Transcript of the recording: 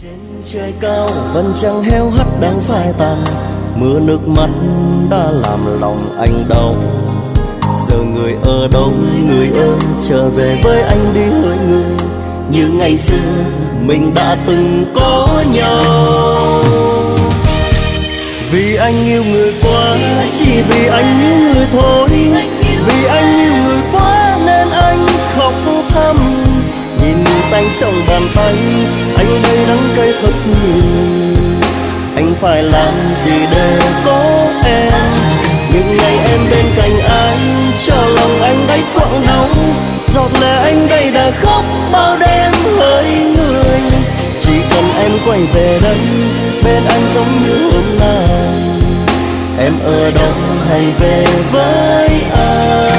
Trời cao vẫn chẳng heo hắt đang phai tàn, mưa nước mắt đã làm lòng anh đau. Giờ người ở đâu người ơi, trở về với anh đi hỡi người, như ngày xưa mình đã từng có nhau. Vì anh yêu người quá, chỉ vì anh yêu người thôi. Vì anh yêu người quá nên anh khóc thầm. Nhìn người tanh trong bàn tay, anh đây đắng cay thật nhiều. Anh phải làm gì để có em? Những ngày em bên cạnh anh, cho lòng anh đáy quặn đau. Giọt lệ anh đây đã khóc bao đêm hỡi người. Chỉ cần em quay về đây, bên anh giống như hôm nay. Em ở đâu hãy về với anh.